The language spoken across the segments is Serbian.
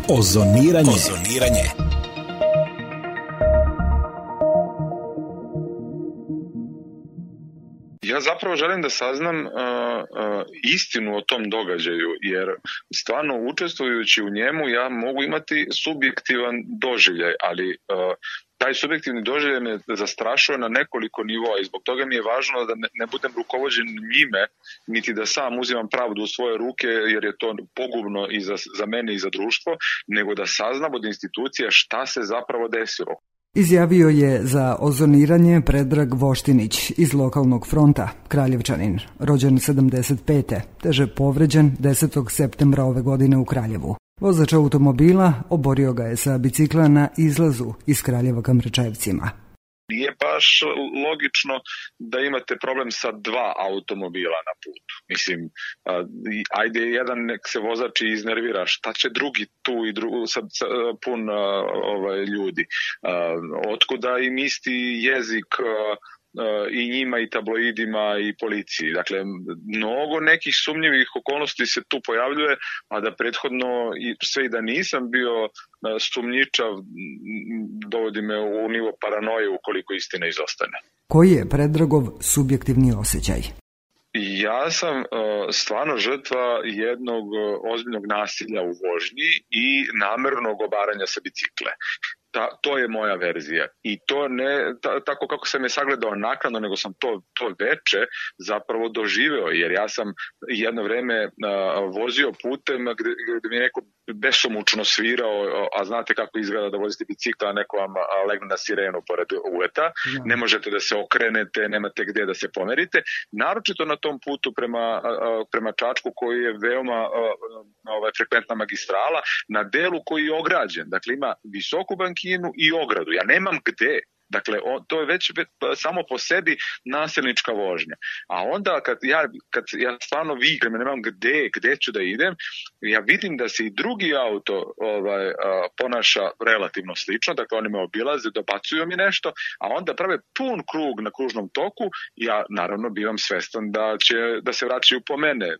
Ozoniranje. Ja zapravo želim da saznam istinu o tom događaju, jer stvarno učestvujući u njemu ja mogu imati subjektivan doživljaj, ali taj subjektivni doživljaj me zastrašuje na nekoliko nivoa i zbog toga mi je važno da ne budem rukovođen njime, niti da sam uzimam pravdu u svoje ruke, jer je to pogubno i za mene i za društvo, nego da saznam od institucija šta se zapravo desilo. Izjavio je za Ozoniranje Predrag Voštinić iz lokalnog fronta, Kraljevčanin, rođen 75. teže povređen 10. septembra ove godine u Kraljevu. Vozač automobila oborio ga je sa bicikla na izlazu iz Kraljeva ka Mrečevcima. Nije baš logično da imate problem sa dva automobila na putu. Mislim, ajde jedan nek se vozač iznervira, šta će drugi tu i pun ljudi. Otkuda im isti jezik i njima i tabloidima i policiji. Dakle, mnogo nekih sumnjivih okolnosti se tu pojavljuje, a da prethodno sve i da nisam bio sumnjičav, dovodi me u nivo paranoje ukoliko istina izostane. Koji je Predragov subjektivni osjećaj? Ja sam stvarno žrtva jednog ozbiljnog nasilja u vožnji i namernog obaranja sa bicikle. To je moja verzija i to ne tako kako sam je sagledao naknadno, nego sam to veče zapravo doživeo, jer ja sam jedno vreme vozio putem gdje mi je neko besomučno svirao, a znate kako izgleda da vozite bicikla, neko vam legne na sirenu pored uveta, ne možete da se okrenete, nemate gdje da se pomerite, naročito na tom putu prema Čačku koji je veoma frekventna magistrala, na delu koji je ograđen, dakle ima visoku bankinu i ogradu, ja nemam gde. Dakle, to je već samo po sebi nasilnička vožnja. A onda kad ja stvarno vidim, nemam gde ću da idem, ja vidim da se i drugi auto ponaša relativno slično, dakle oni me obilaze, dobacuju mi nešto, a onda prave pun krug na kružnom toku, ja naravno bivam svestan da se vraćaju po mene.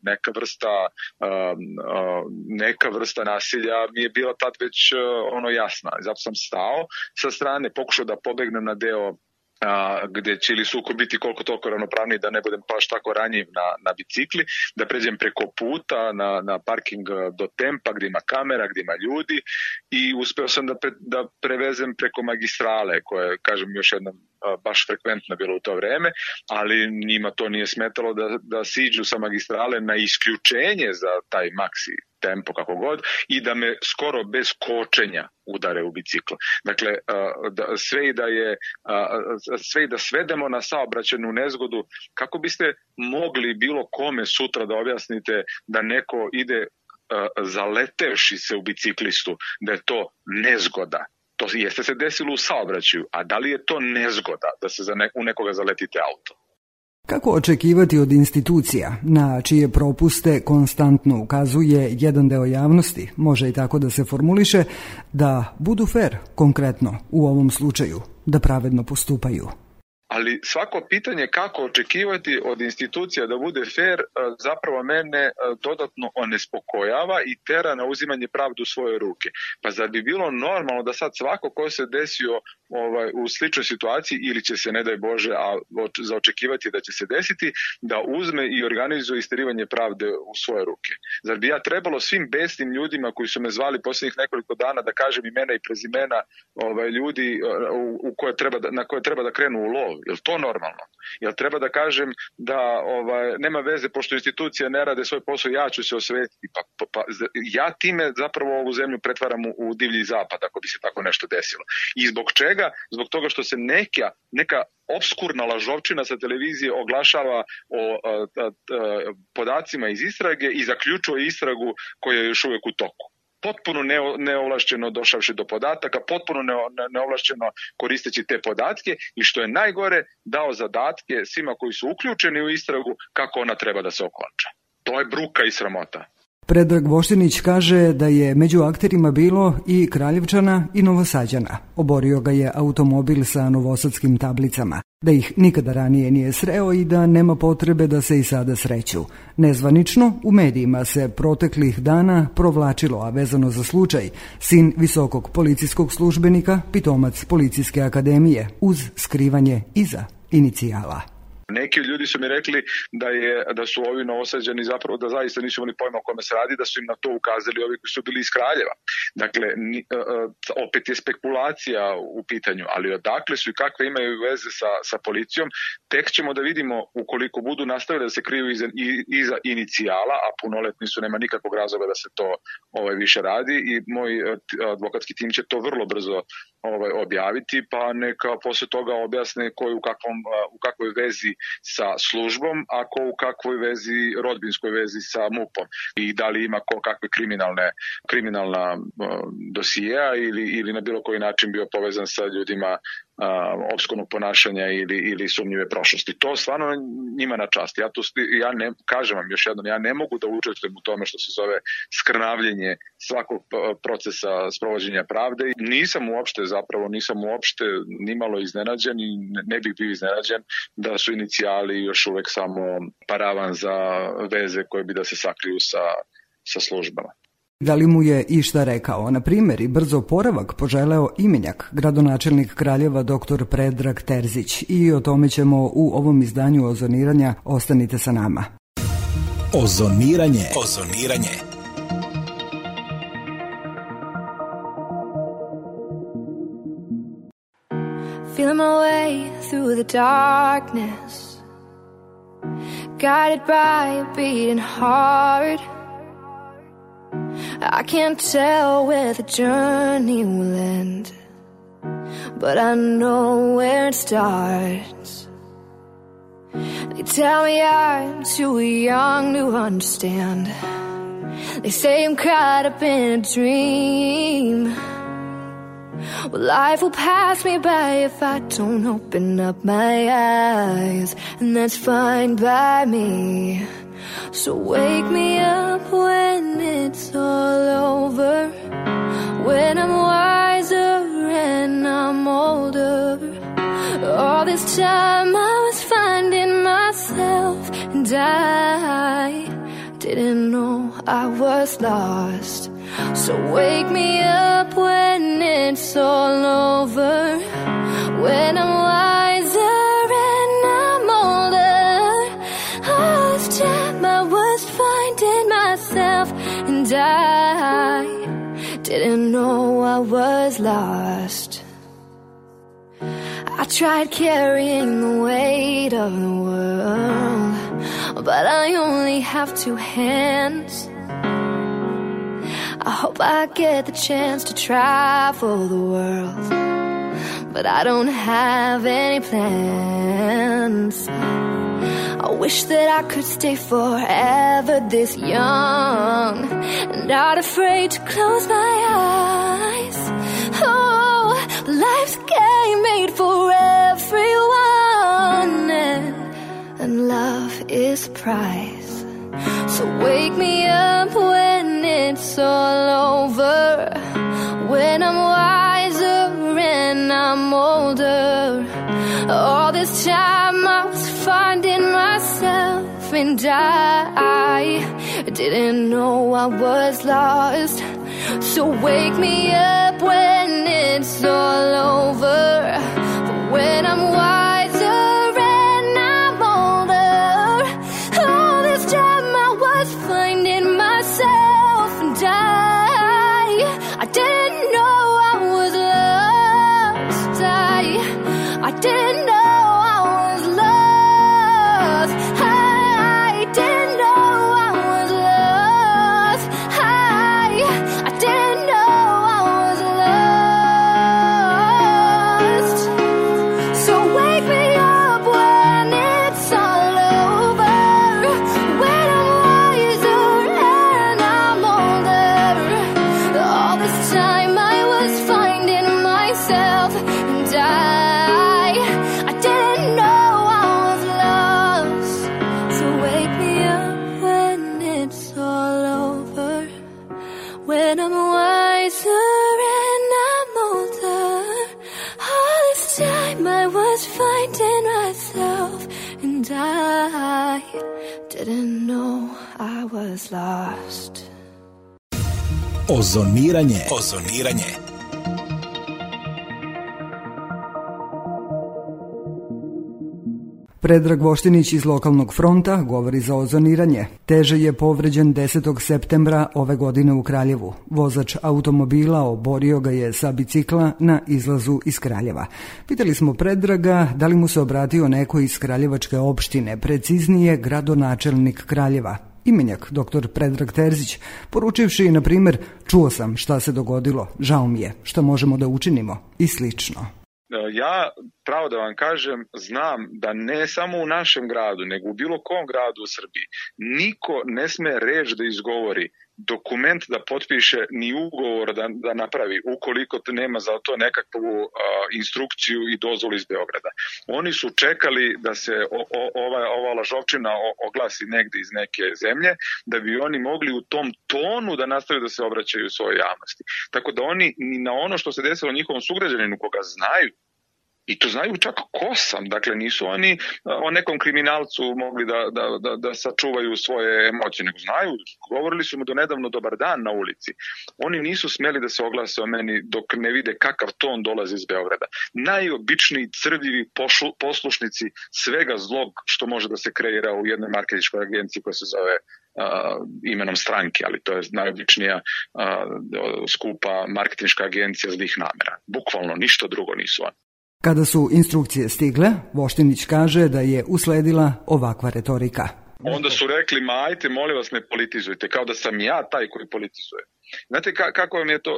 Neka vrsta nasilja mi je bila tad već jasna. Zato sam stao sa strane, pokušao da pobegnem na deo gdje će ili sukob biti koliko toliko ravnopravniji, da ne budem baš tako ranjiv na bicikli, da pređem preko puta na parking do tempa gdje ima kamera, gdje ima ljudi, i uspeo sam da prevezem preko magistrale, koje, kažem još jednom, baš frekventno bilo u to vreme, ali njima to nije smetalo da siđu sa magistrale na isključenje za taj maksi tempo kako god i da me skoro bez kočenja udare u bicikl. Dakle, sve i da svedemo na saobraćajnu nezgodu, kako biste mogli bilo kome sutra da objasnite da neko ide zaletevši se u biciklistu, da je to nezgoda. To jeste se desilo u saobraćaju, a da li je to nezgoda da se u nekoga zaletite auto? Kako očekivati od institucija, na čije propuste konstantno ukazuje jedan deo javnosti, može i tako da se formuliše, da budu fer, konkretno u ovom slučaju, da pravedno postupaju? Ali svako pitanje kako očekivati od institucija da bude fer zapravo mene dodatno onespokojava i tera na uzimanje pravde u svoje ruke. Pa zar bi bilo normalno da sad svako ko se desio u sličnoj situaciji ili će se, ne daj Bože, a za očekivati da će se desiti, da uzme i organizuje isterivanje pravde u svoje ruke? Zar bi ja trebalo svim besnim ljudima koji su me zvali posljednjih nekoliko dana da kažem imena i prezimena ljudi na koje treba da krenu u lov? Je li to normalno? Jel treba da kažem da nema veze, pošto institucije ne rade svoj posao, ja ću se osvetiti? Ja time zapravo ovu zemlju pretvaram u divlji zapad, ako bi se tako nešto desilo. I zbog čega? Zbog toga što se neka opskurna lažovčina sa televizije oglašava o podacima iz istrage i zaključuje istragu koja je još uvijek u toku. Potpuno neovlašćeno došavši do podataka, potpuno neovlašćeno koristeći te podatke i što je najgore, dao zadatke svima koji su uključeni u istragu kako ona treba da se okonča. To je bruka i sramota. Predrag Voštinić kaže da je među akterima bilo i Kraljevčana i Novosađana. Oborio ga je automobil sa novosadskim tablicama, da ih nikada ranije nije sreo i da nema potrebe da se i sada sreću. Nezvanično, u medijima se proteklih dana provlačilo, a vezano za slučaj, sin visokog policijskog službenika, pitomac Policijske akademije, uz skrivanje iza inicijala. Neki ljudi su mi rekli da su ovi Novosađani zapravo da zaista nisu imali pojma o kome se radi, da su im na to ukazali ovi koji su bili iz Kraljeva. Dakle, opet je spekulacija u pitanju, ali odakle su i kakve imaju veze sa policijom, tek ćemo da vidimo ukoliko budu nastavili da se kriju iza inicijala, a punoletni su, nema nikakvog razloga da se to više radi i moj advokatski tim će to vrlo brzo objaviti, pa neka posle toga objasne ko je u kakvoj vezi sa službom, a ko u kakvoj vezi, rodbinskoj vezi sa MUP-om i da li ima kakve kriminalna dosijeja ili na bilo koji način bio povezan sa ljudima opskurnog ponašanja ili sumnjive prošlosti. To stvarno njima na čast. Ja ne, kažem vam još jednom, ja ne mogu da učestvujem u tome što se zove skrnavljenje svakog procesa sprovođenja pravde. Nisam uopšte nimalo iznenađen i ne bih bio iznenađen da su inicijali još uvek samo paravan za veze koje bi da se sakriju sa službama. Da li mu je i šta rekao? Na primjer, i brzo oporavak poželeo imenjak, gradonačelnik Kraljeva dr. Predrag Terzić. I o tome ćemo u ovom izdanju Ozoniranja. Ostanite sa nama. Ozoniranje. Feeling my way through the darkness, guided by a beating heart. I can't tell where the journey will end, but I know where it starts. They tell me I'm too young to understand. They say I'm caught up in a dream. Well, life will pass me by if I don't open up my eyes, and that's fine by me. So wake me up when it's all over, when I'm wiser and I'm older. All this time I was finding myself, and I didn't know I was lost. So wake me up when it's all over, when I'm wiser and I'm older. All this time I was finding myself, and I didn't know I was lost. I tried carrying the weight of the world, but I only have two hands. I hope I get the chance to travel the world, but I don't have any plans. I wish that I could stay forever this young, and not afraid to close my eyes. Oh, life's a game made for everyone, and love is the prize. So wake me up when it's all over, when I'm wiser and I'm older. All this time I was finding myself, and I didn't know I was lost. So wake me up when it's all over, when I'm wiser and I'm older. All this time I was finding myself, and I didn't know I was lost. I didn't know I was lost. I didn't know I was lost. I didn't know I was lost. when I'm wiser and I'm older. All this time I was finding myself, and I didn't know I was lost. Ozoniranje. Predrag Voštinić iz lokalnog fronta govori za ozoniranje. Teže je povređen 10. septembra ove godine u Kraljevu. Vozač automobila oborio ga je sa bicikla na izlazu iz Kraljeva. Pitali smo Predraga da li mu se obratio neko iz kraljevačke opštine, preciznije gradonačelnik Kraljeva. Imenjak, dr. Predrag Terzić, poručivši, na primjer, čuo sam šta se dogodilo, žao mi je, šta možemo da učinimo i slično. Ja, pravo da vam kažem, znam da ne samo u našem gradu, nego u bilo kom gradu u Srbiji, niko ne sme reč da izgovori, dokument da potpiše, ni ugovor da napravi, ukoliko nema za to nekakvu instrukciju i dozvolu iz Beograda. Oni su čekali da se ova lažovčina oglasi negde iz neke zemlje, da bi oni mogli u tom tonu da nastave da se obraćaju svojoj javnosti. Tako da oni ni na ono što se desilo njihovom sugrađaninu, koga znaju, i to znaju čak ko sam, dakle nisu oni o nekom kriminalcu mogli da sačuvaju svoje emocije, nego znaju, govorili su mu do nedavno dobar dan na ulici. Oni nisu smeli da se oglase o meni dok ne vide kakav ton dolazi iz Beograda. Najobičniji crvljivi poslušnici svega zlog što može da se kreira u jednoj marketinškoj agenciji koja se zove imenom stranke, ali to je najobičnija skupa marketinška agencija zlih namera. Bukvalno ništa drugo nisu oni. Kada su instrukcije stigle, Voštinić kaže da je usledila ovakva retorika. Onda su rekli, ajte, molim vas, ne politizujte, kao da sam ja taj koji politizuje. Znate kako vam je to,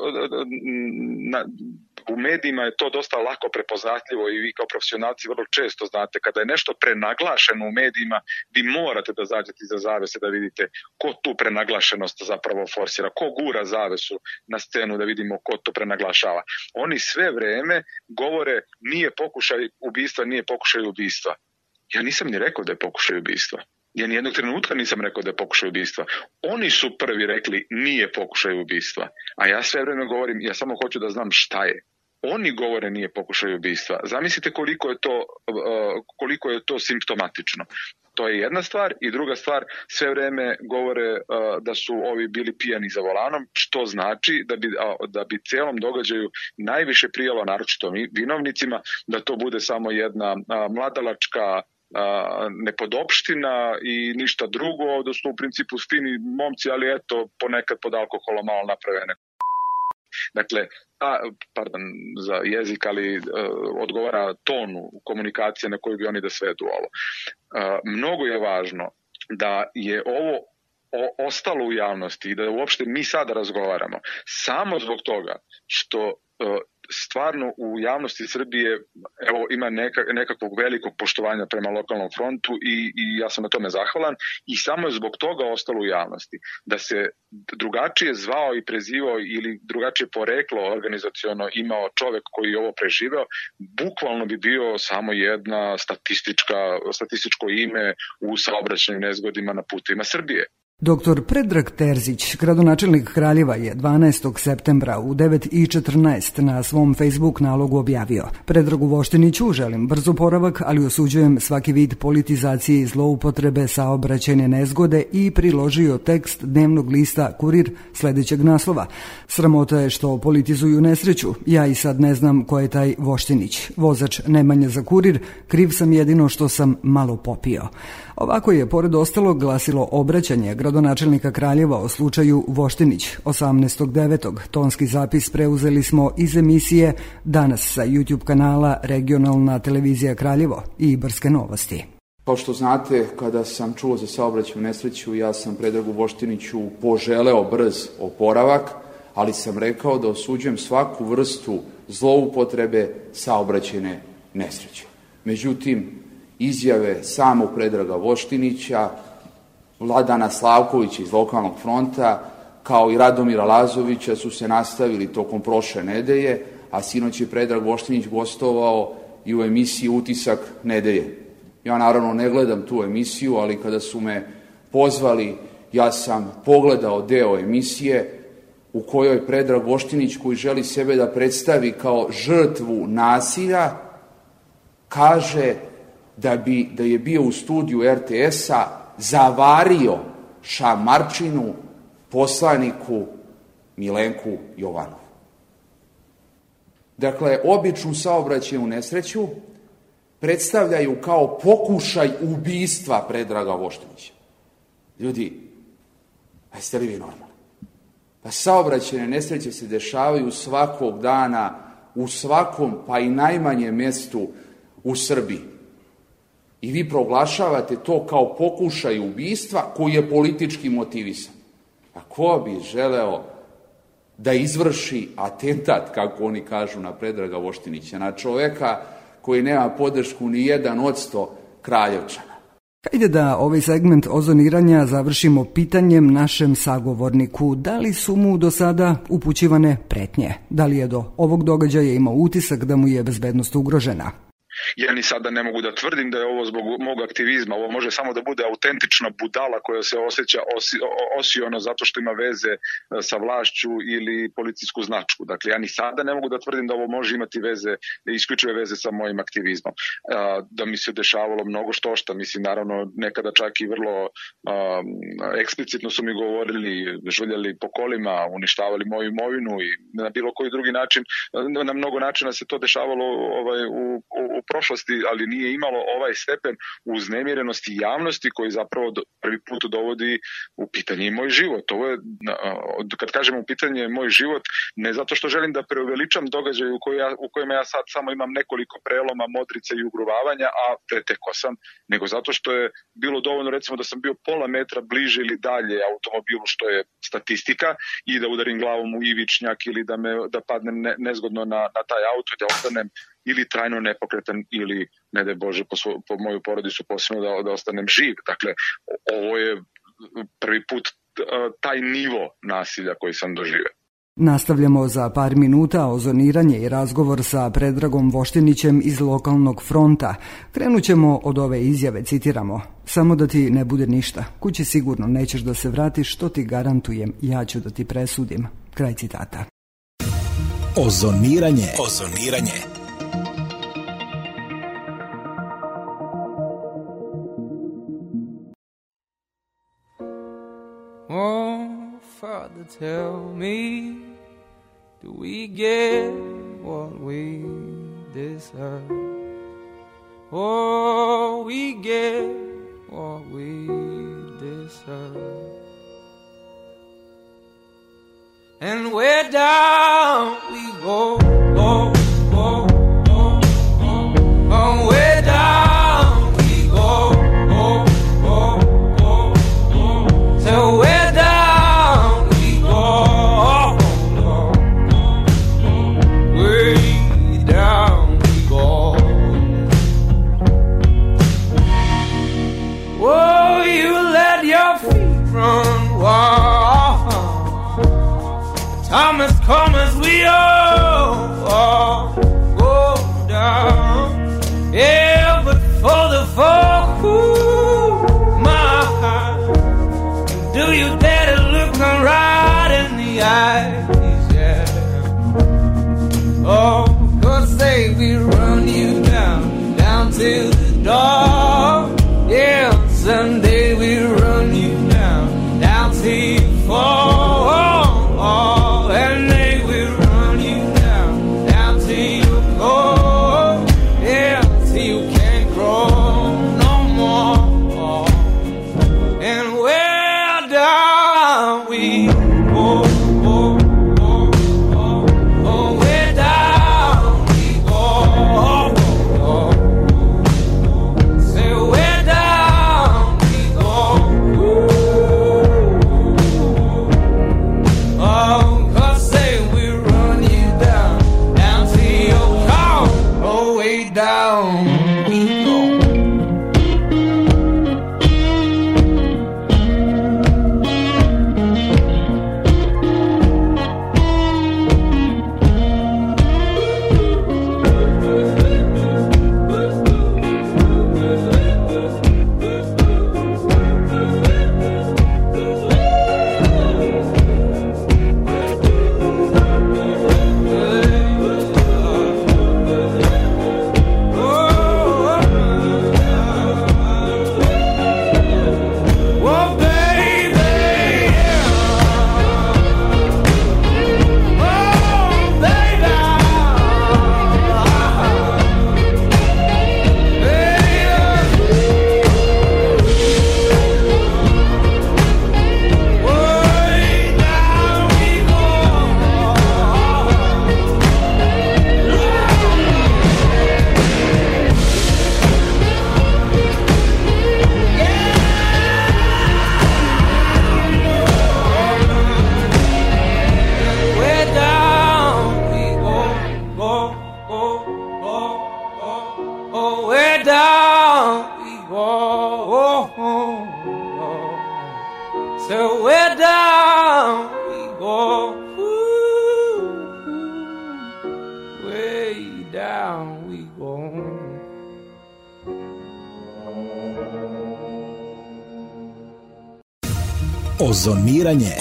u medijima je to dosta lako prepoznatljivo i vi kao profesionalci vrlo često znate, kada je nešto prenaglašeno u medijima, vi morate da zađete iza zavese da vidite ko tu prenaglašenost zapravo forsira, ko gura zavesu na scenu da vidimo ko to prenaglašava. Oni sve vreme govore nije pokušaj ubistva. Ja nisam ni rekao da je pokušaj ubistva. Ja nijednog trenutka nisam rekao da je pokušaj ubistva. Oni su prvi rekli nije pokušaj ubistva. A ja sve vreme govorim, ja samo hoću da znam šta je. Oni govore nije pokušaj ubistva. Zamislite koliko je to simptomatično. To je jedna stvar. I druga stvar, sve vreme govore da su ovi bili pijani za volanom, što znači da bi cijelom događaju najviše prijalo, naročito vinovnicima, da to bude samo jedna mladalačka nepodopština i ništa drugo, da su u principu fini momci, ali eto, ponekad pod alkoholom malo napravene. Dakle, pardon za jezik, ali odgovara tonu komunikacije na koju bi oni da svedu ovo. Mnogo je važno da je ovo ostalo u javnosti i da uopšte mi sada razgovaramo samo zbog toga što stvarno u javnosti Srbije ima nekakvog velikog poštovanja prema lokalnom frontu i ja sam na tome zahvalan i samo je zbog toga ostalo u javnosti. Da se drugačije zvao i prezivao ili drugačije poreklo organizaciono imao čovek koji je ovo preživeo, bukvalno bi bio samo jedna statističko ime u saobraćajnim nezgodima na putevima Srbije. Dr. Predrag Terzić, gradonačelnik Kraljeva, je 12. septembra u 9:14 na svom Facebook nalogu objavio: Predragu Voštiniću želim brz oporavak, ali osuđujem svaki vid politizacije i zloupotrebe saobraćajne nezgode i priložio tekst dnevnog lista Kurir sledećeg naslova: Sramota je što politizuju nesreću, ja i sad ne znam ko je taj Voštinić. Vozač Nemanja za Kurir, kriv sam jedino što sam malo popio. Ovako je, pored ostalog, glasilo obraćanje gradonačelnika Kraljeva o slučaju Voštinić 18.9. Tonski zapis preuzeli smo iz emisije Danas sa YouTube kanala Regionalna televizija Kraljevo i Ibarske novosti. Kao što znate, kada sam čuo za saobraćajnu nesreću, ja sam Predragu Voštiniću poželeo brz oporavak, ali sam rekao da osuđujem svaku vrstu zloupotrebe saobraćajne nesreće. Međutim, izjave samog Predraga Voštinića, Vladana Slavkovića iz lokalnog fronta, kao i Radomira Lazovića su se nastavili tokom prošle nedelje, a sinoć je Predrag Voštinić gostovao i u emisiji Utisak nedelje. Ja naravno ne gledam tu emisiju, ali kada su me pozvali, ja sam pogledao deo emisije u kojoj Predrag Voštinić, koji želi sebe da predstavi kao žrtvu nasilja, kaže da je bio u studiju RTS-a, zavario šamarčinu poslaniku Milenku Jovanovu. Dakle, običnu saobraćajnu nesreću predstavljaju kao pokušaj ubistva Predraga Voštinića. Ljudi, a jeste li vi normalni? Pa saobraćajne nesreće se dešavaju svakog dana u svakom, pa i najmanjem mjestu u Srbiji. I vi proglašavate to kao pokušaj ubistva koji je politički motivisan. A ko bi želeo da izvrši atentat, kako oni kažu, na Predraga Voštinića, na čoveka koji nema podršku ni 1% Kraljevčana? Hajde da ovaj segment ozoniranja završimo pitanjem našem sagovorniku. Da li su mu do sada upućivane pretnje? Da li je do ovog događaja imao utisak da mu je bezbednost ugrožena? Ja ni sada ne mogu da tvrdim da je ovo zbog mog aktivizma. Ovo može samo da bude autentična budala koja se osjeća osiono zato što ima veze sa vlašću ili policijsku značku. Dakle, ja ni sada ne mogu da tvrdim da ovo može imati veze, isključive veze sa mojim aktivizmom. Da mi se dešavalo mnogo štošta, mislim, naravno, nekada čak i vrlo eksplicitno su mi govorili, žuljali po kolima, uništavali moju imovinu i na bilo koji drugi način, na mnogo načina se to dešavalo u prošlosti, ali nije imalo ovaj stepen uznemirenosti javnosti koji zapravo prvi put dovodi u pitanje i moj život. Ovo je, kad kažem u pitanje moj život, ne zato što želim da preuveličam događaj u kojima ja sad samo imam nekoliko preloma, modrice i ugruvavanja, a pretekao sam, nego zato što je bilo dovoljno, recimo, da sam bio pola metra bliže ili dalje automobilu, što je statistika, i da udarim glavom u ivičnjak ili da padnem nezgodno na taj auto i da ostanem ili trajno nepokretan ili, ne daj Bože, po moju porodicu posebno da ostanem živ. Dakle, ovo je prvi put taj nivo nasilja koji sam doživio. Nastavljamo za par minuta ozoniranje i razgovor sa Predragom Voštinićem iz lokalnog fronta. Krenut ćemo od ove izjave, citiramo: "Samo da ti ne bude ništa, kući sigurno nećeš da se vratiš, što ti garantujem, ja ću da ti presudim." Kraj citata. Ozoniranje. Oh, Father, tell me, do we get what we deserve? Oh, we get what we deserve. And where down we go, oh, oh, oh, oh, oh, where down we go, oh, oh, oh, oh, so where down we go, oh, oh, oh, way down we go. Oh, you let your feet run wild. Thomas, come as we all go down. Yeah, but for the folk who my heart, do you dare to look them right in the eyes? Yeah. Oh, 'cause they will run you down to the door. Yeah, someday we'll run you down till you fall. And they will run you way down we go. Ozoniranje.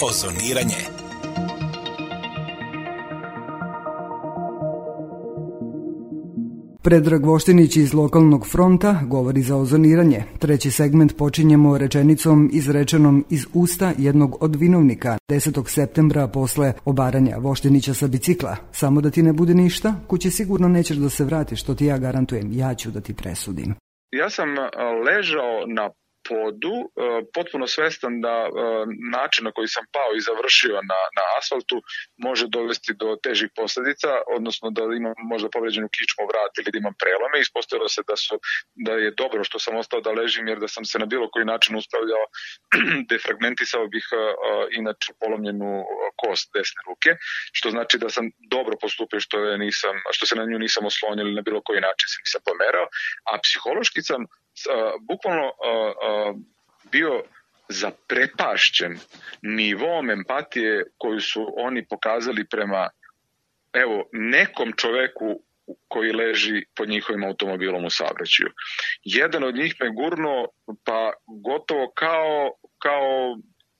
Predrag Voštinić iz lokalnog fronta govori za ozoniranje. Treći segment počinjemo rečenicom izrečenom iz usta jednog od vinovnika 10. septembra posle obaranja Voštinića sa bicikla. Samo da ti ne bude ništa, kući sigurno nećeš da se vratiš, što ti ja garantujem, ja ću da ti presudim. Ja sam ležao na podu, potpuno svestan da način na koji sam pao i završio na asfaltu može dovesti do težih posljedica, odnosno da imam možda povređenu kičmu vrat ili da imam prelome. Ispostavilo se da je dobro što sam ostao da ležim, jer da sam se na bilo koji način ustavljao, defragmentisao bih inače polomljenu kost desne ruke, što znači da sam dobro postupio što se na nju nisam oslonio ili na bilo koji način se nisam pomerao, a psihološki sam bukvalno bio zaprepašćen nivom empatije koju su oni pokazali prema nekom čoveku koji leži pod njihovim automobilom u saobraćaju. Jedan od njih me gurnuo pa gotovo kao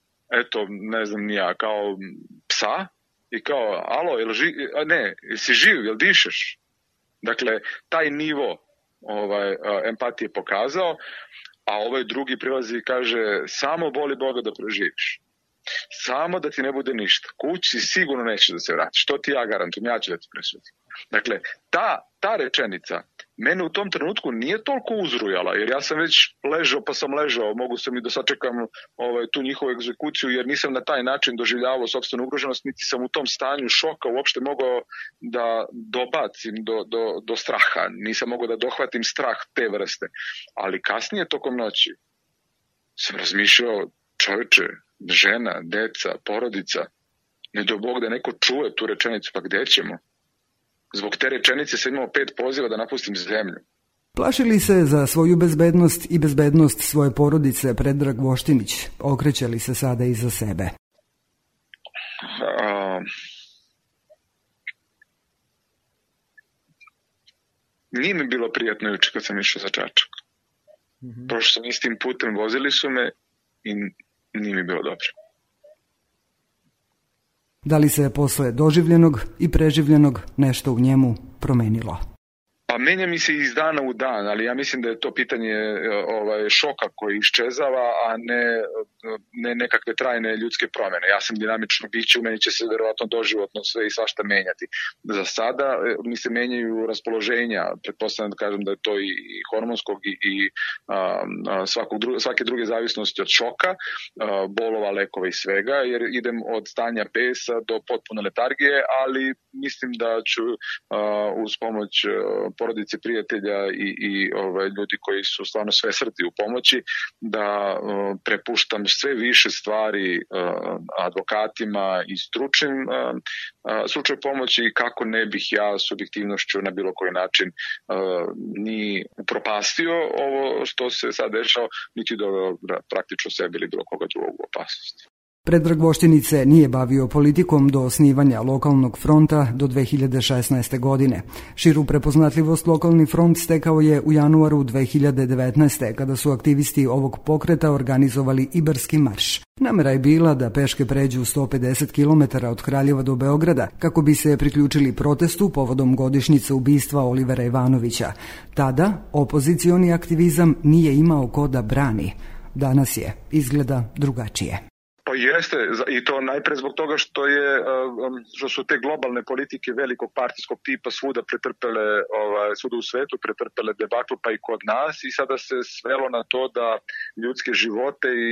ne znam ni ja, kao psa i kao alo, jesi živ, jel dišeš? Dakle, taj nivo empatije pokazao, a ovaj drugi prilazi i kaže samo boli Boga da preživiš. Samo da ti ne bude ništa. Kući sigurno nećeš da se vratiš. To ti ja garantujem, ja ću da ti presudim. Dakle, ta rečenica mene u tom trenutku nije toliko uzrujala, jer ja sam već ležao, mogu sam i da sačekam tu njihovu egzekuciju, jer nisam na taj način doživljavao sopstvenu ugroženost, niti sam u tom stanju šoka uopšte mogao da dobacim do straha. Nisam mogao da dohvatim strah te vrste. Ali kasnije tokom noći sam razmišljao, čoveče, žena, deca, porodica, ne do Bog da neko čuje tu rečenicu, pa gde ćemo? Zbog te rečenice sam imao 5 poziva da napustim zemlju. Plaši li se za svoju bezbednost i bezbednost svoje porodice Predrag Voštinić? Okreće li se sada i za sebe? Nije mi bilo prijatno juče kad sam išao za Čačak. Prošao sam istim putem, vozili su me i nije mi bilo dobro. Da li se posle doživljenog i preživljenog nešto u njemu promenilo? Pa menja mi se iz dana u dan, ali ja mislim da je to pitanje šoka koji iščezava, a ne nekakve trajne ljudske promjene. Ja sam dinamično biće, u meni će se verovatno doživotno sve i svašta menjati. Za sada mi se menjaju raspoloženja, pretpostavljam da kažem da je to i hormonskog i svake druge zavisnosti od šoka, bolova, lekova i svega, jer idem od stanja besa do potpune letargije, ali mislim da ću uz pomoć porodice, prijatelja i ljudi koji su stvarno sve srdi u pomoći, da prepuštam sve više stvari advokatima i stručnoj pomoći, kako ne bih ja subjektivnošću na bilo koji način ni upropastio ovo što se sad dešao, niti doveo praktično sebi ili bilo koga drugog u opasnosti. Predrag Voštinić se nije bavio politikom do osnivanja lokalnog fronta do 2016. godine. Širu prepoznatljivost lokalni front stekao je u januaru 2019. kada su aktivisti ovog pokreta organizovali Ibarski marš. Namera je bila da peške pređu 150 km od Kraljeva do Beograda kako bi se priključili protestu povodom godišnjice ubistva Olivera Ivanovića. Tada opozicioni aktivizam nije imao ko da brani. Danas je, izgleda, drugačije. Pa jeste, i to najpre zbog toga što su te globalne politike velikog partijskog tipa svuda pretrpele, svuda u svetu pretrpele debakl, pa i kod nas, i sada se svelo na to da ljudske živote i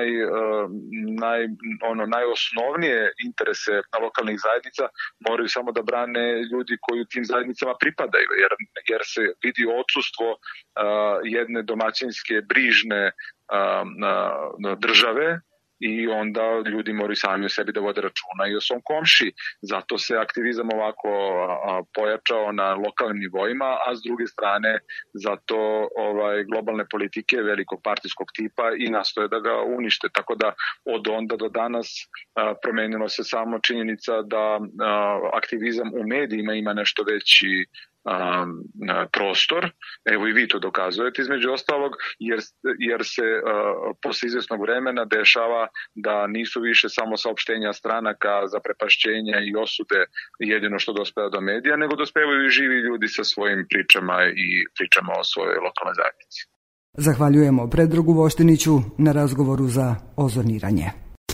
najosnovnije interese lokalnih zajednica moraju samo da brane ljudi koji u tim zajednicama pripadaju, jer se vidi odsustvo jedne domaćinske brižne države i onda ljudi moraju sami o sebi da vode računa i o svom komši. Zato se aktivizam ovako pojačao na lokalnim nivoima, a s druge strane zato globalne politike velikog partijskog tipa i nastoje da ga unište. Tako da od onda do danas promenilo se samo činjenica da aktivizam u medijima ima nešto veći prostor, evo i vi to dokazujete između ostalog, jer se posle izvesnog vremena dešava da nisu više samo saopštenja stranaka, zaprepašćenja i osude jedino što dospeva do medija, nego dospevaju i živi ljudi sa svojim pričama i pričama o svojoj lokalnoj zajednici. Zahvaljujemo Predragu Voštiniću na razgovoru za ozoniranje.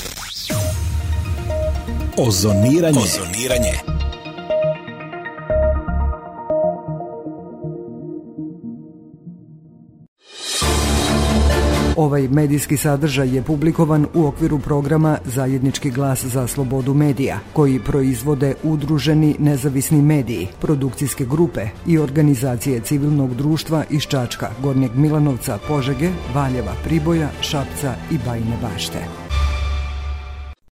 Ozoniranje. Ovaj medijski sadržaj je publikovan u okviru programa Zajednički glas za slobodu medija, koji proizvode udruženi nezavisni mediji, produkcijske grupe i organizacije civilnog društva iz Čačka, Gornjeg Milanovca, Požege, Valjeva, Priboja, Šapca i Bajine Bašte.